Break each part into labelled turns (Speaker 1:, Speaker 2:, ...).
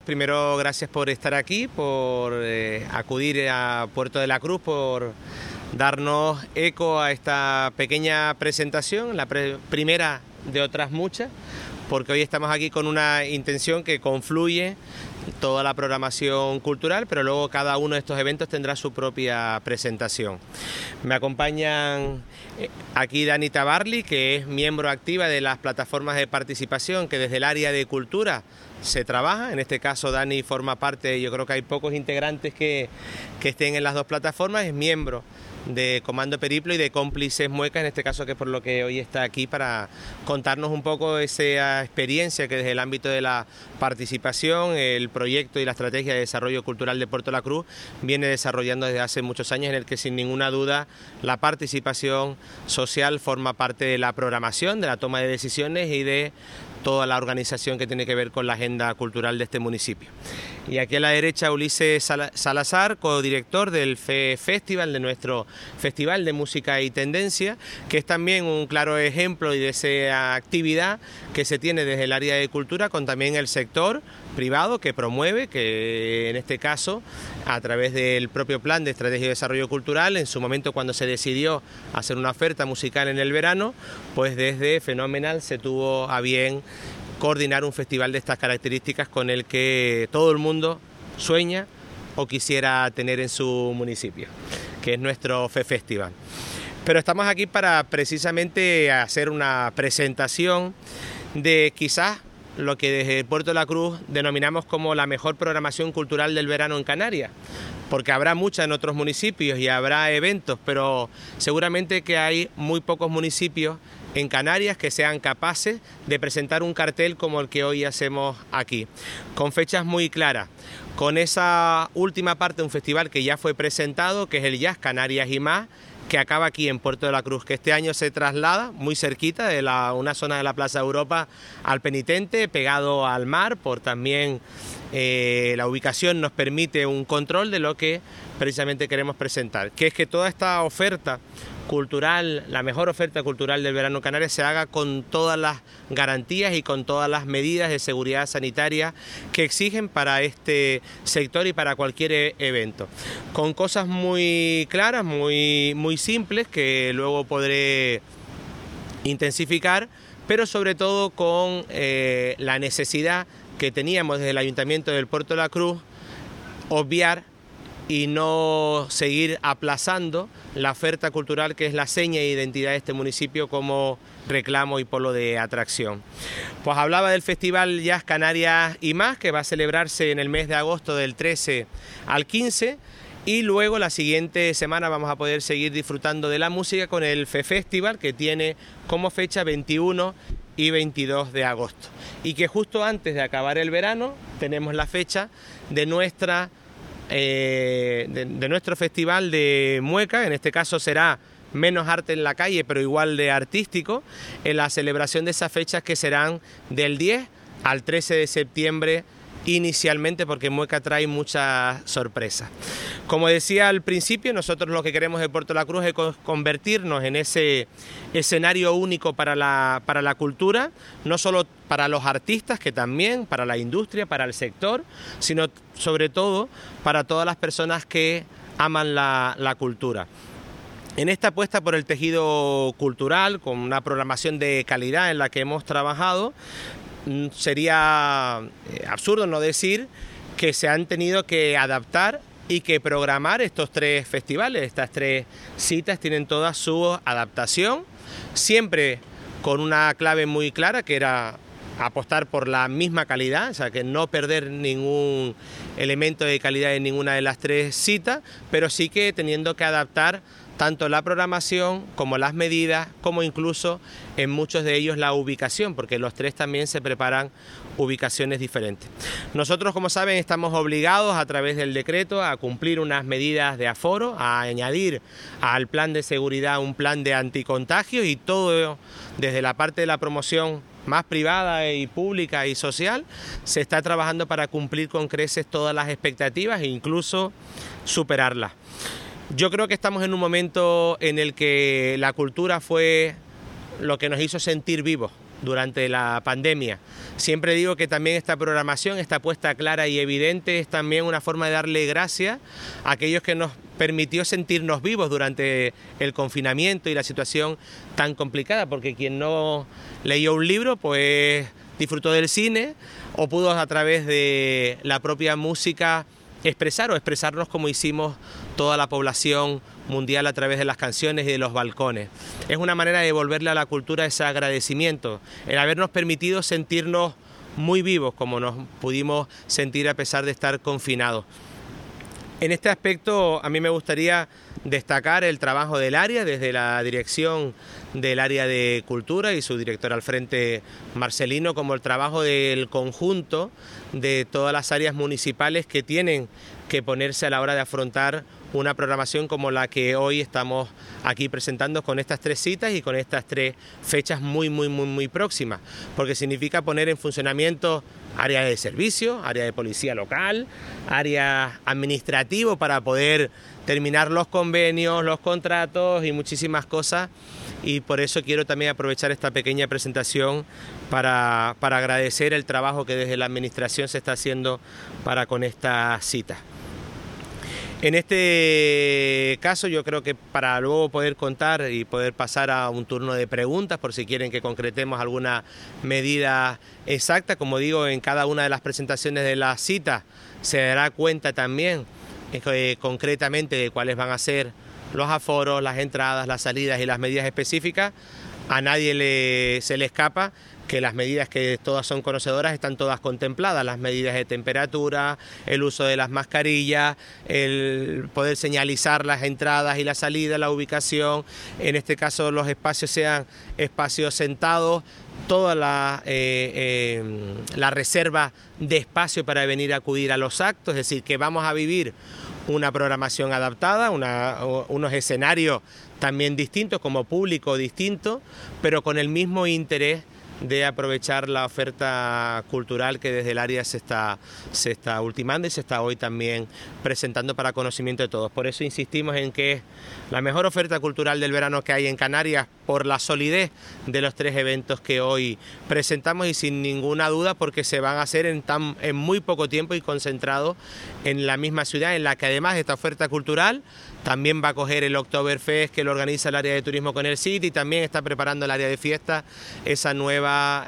Speaker 1: primero gracias por estar aquí, por acudir a Puerto de la Cruz, por darnos eco a esta pequeña presentación, la primera de otras muchas, porque hoy estamos aquí con una intención que confluye toda la programación cultural, pero luego cada uno de estos eventos tendrá su propia presentación. Me acompañan aquí Dani Tabarly, que es miembro activa de las plataformas de participación que desde el área de cultura se trabaja. En este caso Dani forma parte, yo creo que hay pocos integrantes que estén en las dos plataformas, es miembro de Comando Periplo y de Cómplices Muecas, en este caso, que es por lo que hoy está aquí para contarnos un poco esa experiencia que desde el ámbito de la participación, el proyecto y la estrategia de desarrollo cultural de Puerto La Cruz viene desarrollando desde hace muchos años, en el que sin ninguna duda la participación social forma parte de la programación, de la toma de decisiones y de toda la organización que tiene que ver con la agenda cultural de este municipio. Y aquí a la derecha Ulises Salazar, codirector del FE Festival, de nuestro Festival de Música y Tendencia, que es también un claro ejemplo de esa actividad que se tiene desde el área de cultura con también el sector privado que promueve, que en este caso a través del propio Plan de Estrategia de Desarrollo Cultural, en su momento cuando se decidió hacer una oferta musical en el verano, pues desde Fenomenal se tuvo a bien coordinar un festival de estas características con el que todo el mundo sueña o quisiera tener en su municipio, que es nuestro FE Festival. Pero estamos aquí para precisamente hacer una presentación de quizás lo que desde Puerto de la Cruz denominamos como la mejor programación cultural del verano en Canarias, porque habrá mucha en otros municipios y habrá eventos, pero seguramente que hay muy pocos municipios en Canarias que sean capaces de presentar un cartel como el que hoy hacemos aquí, con fechas muy claras, con esa última parte de un festival que ya fue presentado, que es el Jazz Canarias y Más, que acaba aquí en Puerto de la Cruz, que este año se traslada muy cerquita de una zona de la Plaza Europa al Penitente, pegado al mar, por también la ubicación nos permite un control de lo que precisamente queremos presentar, que es que toda esta oferta cultural, la mejor oferta cultural del verano Canarias, se haga con todas las garantías y con todas las medidas de seguridad sanitaria que exigen para este sector y para cualquier evento, con cosas muy claras, muy simples, que luego podré intensificar, pero sobre todo con la necesidad que teníamos desde el Ayuntamiento del Puerto de la Cruz, obviar y no seguir aplazando la oferta cultural, que es la seña e identidad de este municipio como reclamo y polo de atracción. Pues hablaba del Festival Jazz Canarias y Más, que va a celebrarse en el mes de agosto del 13 al 15, y luego la siguiente semana vamos a poder seguir disfrutando de la música con el FE Festival, que tiene como fecha 21 y 22 de agosto, y que justo antes de acabar el verano tenemos la fecha de nuestro festival de Mueca. En este caso será menos arte en la calle, pero igual de artístico, en la celebración de esas fechas, que serán del 10 al 13 de septiembre inicialmente, porque Mueca trae muchas sorpresas. Como decía al principio, nosotros lo que queremos de Puerto La Cruz es convertirnos en ese escenario único para la cultura, no solo para los artistas, que también, para la industria, para el sector, sino sobre todo para todas las personas que aman la cultura. En esta apuesta por el tejido cultural, con una programación de calidad en la que hemos trabajado, sería absurdo no decir que se han tenido que adaptar y que programar estos tres festivales. Estas tres citas tienen toda su adaptación, siempre con una clave muy clara, que era apostar por la misma calidad, o sea, que no perder ningún elemento de calidad en ninguna de las tres citas, pero sí que teniendo que adaptar tanto la programación como las medidas, como incluso en muchos de ellos la ubicación, porque los tres también se preparan ubicaciones diferentes. Nosotros, como saben, estamos obligados a través del decreto a cumplir unas medidas de aforo, a añadir al plan de seguridad un plan de anticontagio, y todo desde la parte de la promoción más privada y pública y social se está trabajando para cumplir con creces todas las expectativas e incluso superarlas. Yo creo que estamos en un momento en el que la cultura fue lo que nos hizo sentir vivos durante la pandemia. Siempre digo que también esta programación, esta apuesta clara y evidente, es también una forma de darle gracias a aquellos que nos permitió sentirnos vivos durante el confinamiento y la situación tan complicada, porque quien no leyó un libro, pues disfrutó del cine o pudo a través de la propia música expresarnos como hicimos toda la población mundial a través de las canciones y de los balcones. Es una manera de devolverle a la cultura ese agradecimiento, el habernos permitido sentirnos muy vivos como nos pudimos sentir a pesar de estar confinados. En este aspecto a mí me gustaría destacar el trabajo del área, desde la dirección del área de cultura y su director al frente, Marcelino, como el trabajo del conjunto de todas las áreas municipales que tienen que ponerse a la hora de afrontar una programación como la que hoy estamos aquí presentando, con estas 3 citas y con estas 3 fechas muy próximas, porque significa poner en funcionamiento área de servicio, área de policía local, área administrativo para poder terminar los convenios, los contratos y muchísimas cosas, y por eso quiero también aprovechar esta pequeña presentación para agradecer el trabajo que desde la administración se está haciendo para con esta cita. En este caso yo creo que para luego poder contar y poder pasar a un turno de preguntas por si quieren que concretemos alguna medida exacta, como digo, en cada una de las presentaciones de la cita se dará cuenta también concretamente de cuáles van a ser los aforos, las entradas, las salidas y las medidas específicas. A nadie se le escapa que las medidas, que todas son conocedoras, están todas contempladas, las medidas de temperatura, el uso de las mascarillas, el poder señalizar las entradas y la salida, la ubicación, en este caso los espacios sean espacios sentados, toda la reserva de espacio para venir a acudir a los actos, es decir, que vamos a vivir una programación adaptada, unos escenarios también distintos, como público distinto, pero con el mismo interés de aprovechar la oferta cultural que desde el área se está ultimando y se está hoy también presentando para conocimiento de todos. Por eso insistimos en que es la mejor oferta cultural del verano que hay en Canarias, por la solidez de los 3 eventos que hoy presentamos y sin ninguna duda porque se van a hacer en muy poco tiempo y concentrados en la misma ciudad, en la que además de esta oferta cultural también va a coger el Oktoberfest, que lo organiza el área de turismo con el CIT, y también está preparando el área de fiesta esa nueva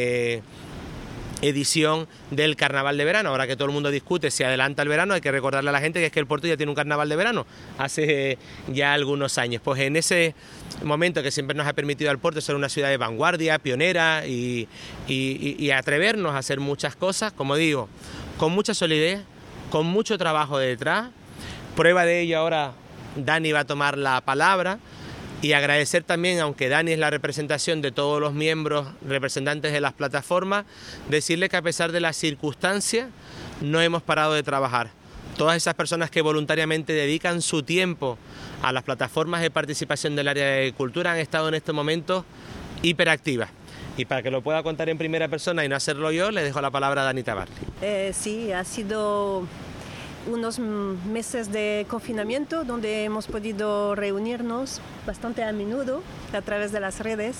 Speaker 1: edición del carnaval de verano. Ahora que todo el mundo discute si adelanta el verano, hay que recordarle a la gente que es que el Puerto ya tiene un carnaval de verano hace ya algunos años. Pues en ese momento que siempre nos ha permitido al Puerto ser una ciudad de vanguardia, pionera y atrevernos a hacer muchas cosas, como digo, con mucha solidez, con mucho trabajo detrás. Prueba de ello ahora Dani va a tomar la palabra, y agradecer también, aunque Dani es la representación de todos los miembros representantes de las plataformas, decirle que a pesar de las circunstancias no hemos parado de trabajar. Todas esas personas que voluntariamente dedican su tiempo a las plataformas de participación del área de cultura han estado en estos momentos hiperactivas. Y para que lo pueda contar en primera persona y no hacerlo yo, le dejo la palabra a Dani Tabarly.
Speaker 2: Sí, ha sido unos meses de confinamiento donde hemos podido reunirnos bastante a menudo a través de las redes.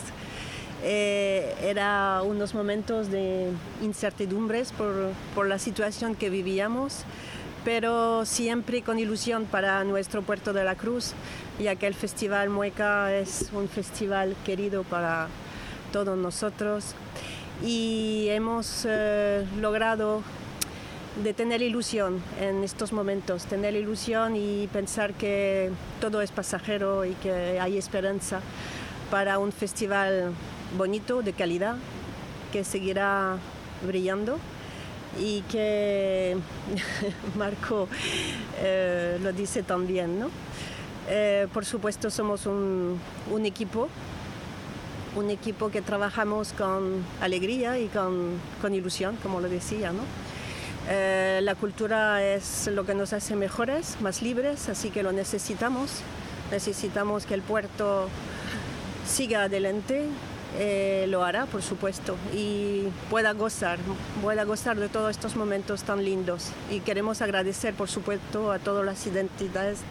Speaker 2: Era unos momentos de incertidumbres por la situación que vivíamos, pero siempre con ilusión para nuestro Puerto de la Cruz, ya que el Festival Mueca es un festival querido para todos nosotros, y hemos logrado de tener ilusión en estos momentos, tener ilusión y pensar que todo es pasajero y que hay esperanza para un festival bonito, de calidad, que seguirá brillando y que Marco lo dice también, ¿no? Por supuesto somos un equipo que trabajamos con alegría y con ilusión, como lo decía, ¿no? La cultura es lo que nos hace mejores, más libres, así que lo necesitamos. Necesitamos que el puerto siga adelante, lo hará, por supuesto, y pueda gozar de todos estos momentos tan lindos. Y queremos agradecer, por supuesto, a todas las identidades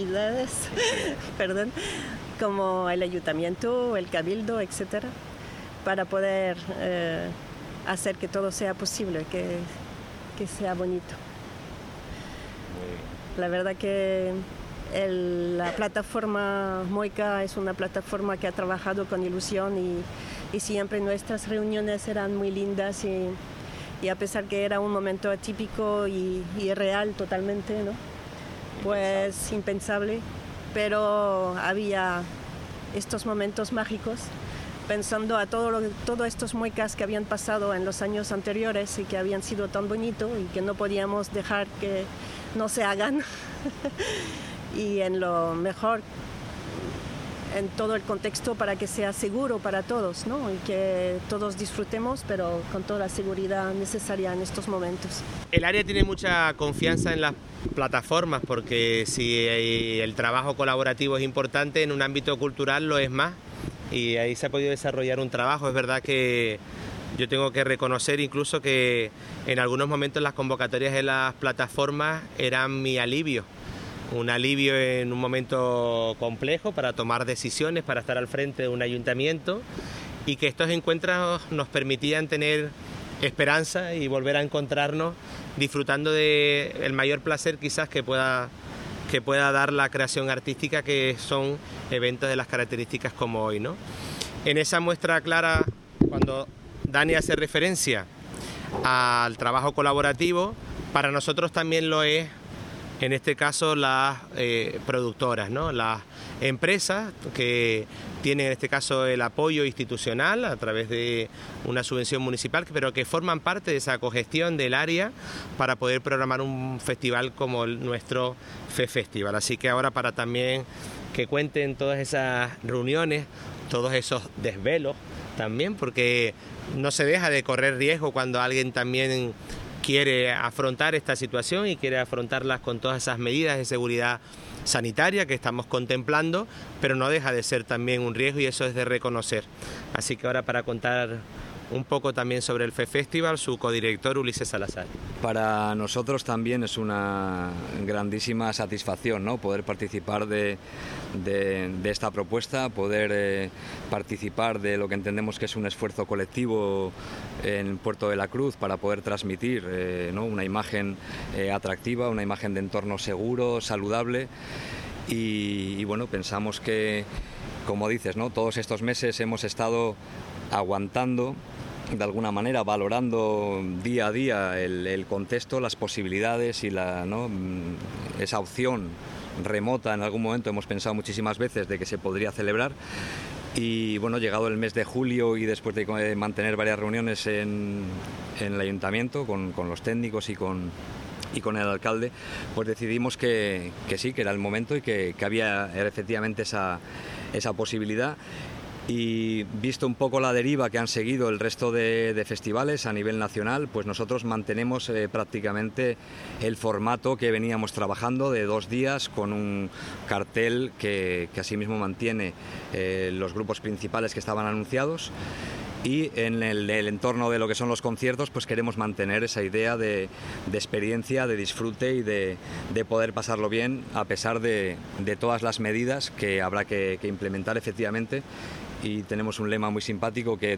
Speaker 2: perdón, como el ayuntamiento, el cabildo, etcétera, para poder hacer que todo sea posible, que sea bonito. La verdad que la plataforma Moika es una plataforma que ha trabajado con ilusión y siempre nuestras reuniones eran muy lindas y a pesar que era un momento atípico y real totalmente, ¿no? Pues impensable, pero había estos momentos mágicos pensando a todos estos muecas que habían pasado en los años anteriores y que habían sido tan bonitos y que no podíamos dejar que no se hagan y en lo mejor en todo el contexto para que sea seguro para todos, ¿no? Y que todos disfrutemos, pero con toda la seguridad necesaria en estos momentos.
Speaker 1: El área tiene mucha confianza en las plataformas porque si el trabajo colaborativo es importante, en un ámbito cultural lo es más y ahí se ha podido desarrollar un trabajo. Es verdad que yo tengo que reconocer incluso que en algunos momentos las convocatorias de las plataformas eran mi alivio. Un alivio en un momento complejo para tomar decisiones, para estar al frente de un ayuntamiento y que estos encuentros nos permitían tener esperanza y volver a encontrarnos disfrutando del mayor placer quizás que pueda dar la creación artística, que son eventos de las características como hoy, ¿no? En esa muestra clara, cuando Dani hace referencia al trabajo colaborativo, para nosotros también lo es. En este caso las productoras, ¿no? Las empresas que tienen en este caso el apoyo institucional a través de una subvención municipal, pero que forman parte de esa cogestión del área para poder programar un festival como nuestro FEFestival. Así que ahora para también que cuenten todas esas reuniones, todos esos desvelos también, porque no se deja de correr riesgo cuando alguien también quiere afrontar esta situación y quiere afrontarlas con todas esas medidas de seguridad sanitaria que estamos contemplando, pero no deja de ser también un riesgo y eso es de reconocer. Así que ahora para contar un poco también sobre el FEFestival, su codirector Ulises Salazar.
Speaker 3: Para nosotros también es una grandísima satisfacción, ¿no? Poder participar de esta propuesta, poder participar de lo que entendemos que es un esfuerzo colectivo en Puerto de la Cruz para poder transmitir ¿no? una imagen atractiva, una imagen de entorno seguro, saludable y bueno, pensamos que, como dices, ¿no? Todos estos meses hemos estado aguantando, de alguna manera valorando día a día el contexto, las posibilidades y ¿no? esa opción remota. En algún momento hemos pensado muchísimas veces de que se podría celebrar y bueno, llegado el mes de julio y después de mantener varias reuniones en el ayuntamiento con los técnicos y con el alcalde, pues decidimos que sí, que era el momento y que había efectivamente esa posibilidad. Y visto un poco la deriva que han seguido el resto de festivales a nivel nacional, pues nosotros mantenemos prácticamente el formato que veníamos trabajando de 2 días con un cartel que asimismo mantiene los grupos principales que estaban anunciados. Y en el entorno de lo que son los conciertos, pues queremos mantener esa idea de experiencia, de disfrute y de poder pasarlo bien a pesar de todas las medidas que habrá que implementar efectivamente. Y tenemos un lema muy simpático que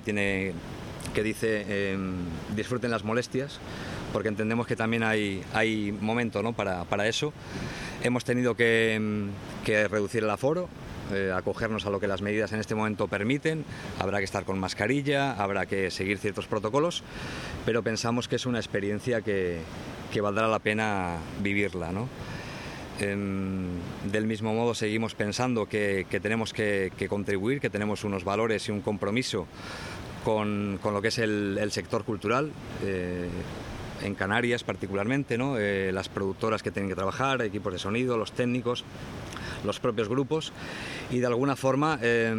Speaker 3: dice disfruten las molestias, porque entendemos que también hay momento, ¿no? para eso. Hemos tenido que reducir el aforo, acogernos a lo que las medidas en este momento permiten. Habrá que estar con mascarilla, habrá que seguir ciertos protocolos, pero pensamos que es una experiencia que valdrá la pena vivirla, ¿no? Del mismo modo seguimos pensando que tenemos que contribuir, que tenemos unos valores y un compromiso con lo que es el sector cultural, en Canarias particularmente, ¿no? Las productoras que tienen que trabajar, equipos de sonido, los técnicos, los propios grupos y de alguna forma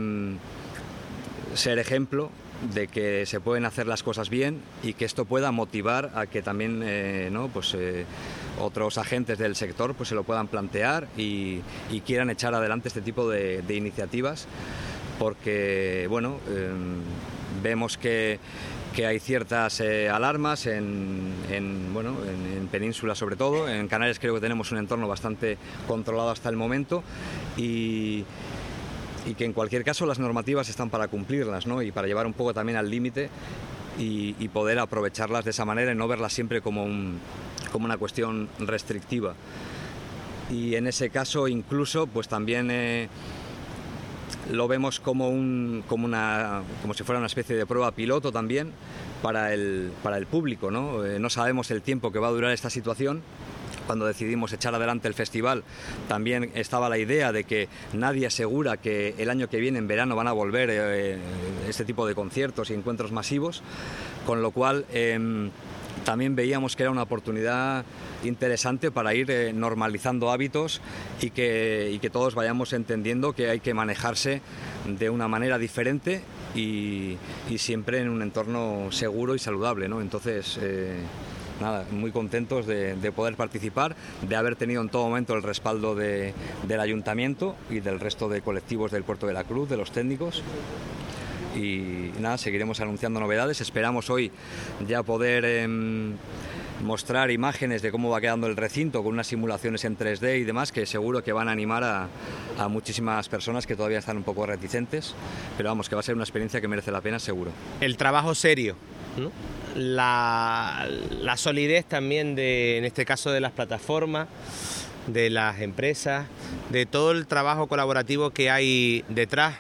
Speaker 3: ser ejemplo de que se pueden hacer las cosas bien y que esto pueda motivar a que también ¿no? Otros agentes del sector pues se lo puedan plantear y quieran echar adelante este tipo de iniciativas, porque bueno, vemos que hay ciertas alarmas en Península sobre todo. En Canarias creo que tenemos un entorno bastante controlado hasta el momento y y que en cualquier caso las normativas están para cumplirlas, ¿no? Y para llevar un poco también al límite y poder aprovecharlas de esa manera y no verlas siempre como una cuestión restrictiva. Y en ese caso incluso pues también lo vemos como si fuera una especie de prueba piloto también para el público, ¿no? No sabemos el tiempo que va a durar esta situación. Cuando decidimos echar adelante el festival también estaba la idea de que nadie asegura que el año que viene en verano van a volver este tipo de conciertos y encuentros masivos, con lo cual también veíamos que era una oportunidad interesante para ir normalizando hábitos y que todos vayamos entendiendo que hay que manejarse de una manera diferente y siempre en un entorno seguro y saludable, ¿no? Entonces, nada, muy contentos de poder participar, de haber tenido en todo momento el respaldo del Ayuntamiento y del resto de colectivos del Puerto de la Cruz, de los técnicos. Y nada, seguiremos anunciando novedades. Esperamos hoy ya poder mostrar imágenes de cómo va quedando el recinto con unas simulaciones en 3D y demás, que seguro que van a animar a muchísimas personas que todavía están un poco reticentes, pero vamos, que va a ser una experiencia que merece la pena seguro.
Speaker 1: El trabajo serio, ¿no? La solidez también en este caso de las plataformas, de las empresas, de todo el trabajo colaborativo que hay detrás.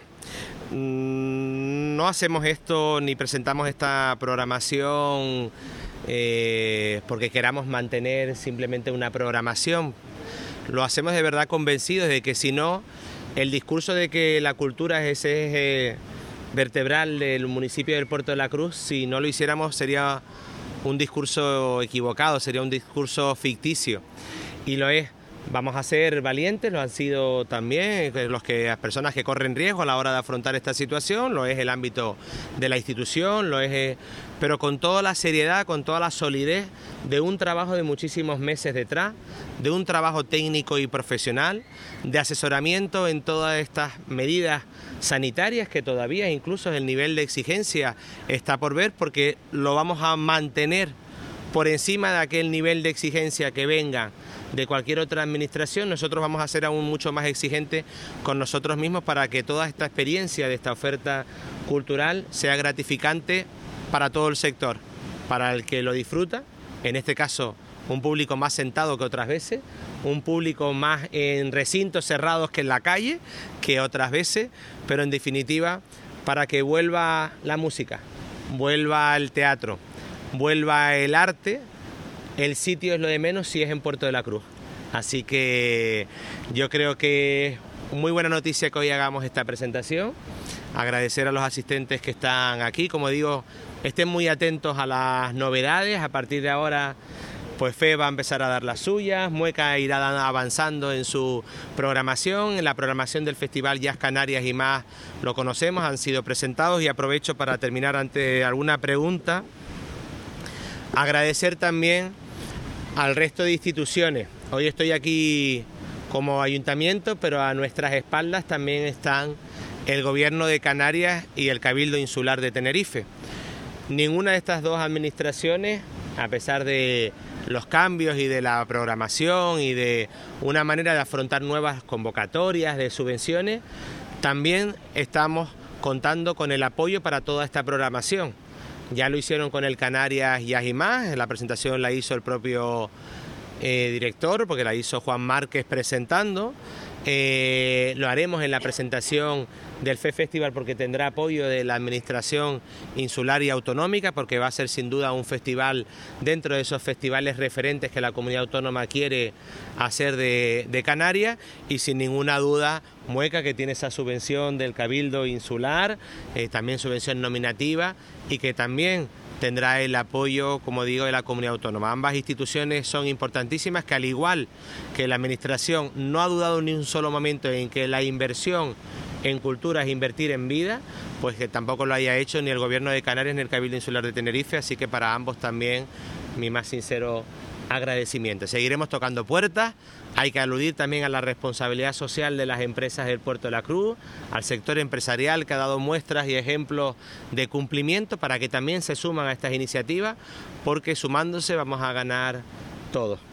Speaker 1: No hacemos esto ni presentamos esta programación porque queramos mantener simplemente una programación. Lo hacemos de verdad convencidos de que si no, el discurso de que la cultura es ese eje vertebral del municipio del Puerto de la Cruz, si no lo hiciéramos sería un discurso equivocado, sería un discurso ficticio, y lo es. Vamos a ser valientes, lo han sido también las personas que corren riesgo a la hora de afrontar esta situación, lo es el ámbito de la institución, lo es, pero con toda la seriedad, con toda la solidez de un trabajo de muchísimos meses detrás, de un trabajo técnico y profesional, de asesoramiento en todas estas medidas sanitarias que todavía incluso el nivel de exigencia está por ver, porque lo vamos a mantener por encima de aquel nivel de exigencia que venga de cualquier otra administración. Nosotros vamos a ser aún mucho más exigentes con nosotros mismos para que toda esta experiencia de esta oferta cultural sea gratificante para todo el sector, para el que lo disfruta, en este caso un público más sentado que otras veces, un público más en recintos cerrados que en la calle que otras veces, pero en definitiva para que vuelva la música, vuelva el teatro, vuelva el arte. El sitio es lo de menos si es en Puerto de la Cruz. Así que yo creo que es muy buena noticia que hoy hagamos esta presentación. Agradecer a los asistentes que están aquí. Como digo, estén muy atentos a las novedades. A partir de ahora, pues Fe va a empezar a dar las suyas. Mueca irá avanzando en su programación. En la programación del Festival Jazz Canarias y más lo conocemos, han sido presentados. Y aprovecho para terminar ante alguna pregunta. Agradecer también al resto de instituciones. Hoy estoy aquí como ayuntamiento, pero a nuestras espaldas también están el Gobierno de Canarias y el Cabildo Insular de Tenerife. Ninguna de estas dos administraciones, a pesar de los cambios y de la programación y de una manera de afrontar nuevas convocatorias de subvenciones, también estamos contando con el apoyo para toda esta programación. Ya lo hicieron con el Canarias Jazz y más, la presentación la hizo el propio director, porque la hizo Juan Márquez presentando. Lo haremos en la presentación del FE Festival porque tendrá apoyo de la Administración Insular y Autonómica, porque va a ser sin duda un festival dentro de esos festivales referentes que la comunidad autónoma quiere hacer de Canarias, y sin ninguna duda Mueca, que tiene esa subvención del Cabildo Insular, también subvención nominativa, y que también tendrá el apoyo, como digo, de la comunidad autónoma. Ambas instituciones son importantísimas, que al igual que la Administración no ha dudado ni un solo momento en que la inversión en cultura es invertir en vida, pues que tampoco lo haya hecho ni el Gobierno de Canarias ni el Cabildo Insular de Tenerife, así que para ambos también mi más sincero agradecimiento. Seguiremos tocando puertas. Hay que aludir también a la responsabilidad social de las empresas del Puerto de la Cruz, al sector empresarial que ha dado muestras y ejemplos de cumplimiento para que también se suman a estas iniciativas, porque sumándose vamos a ganar todos.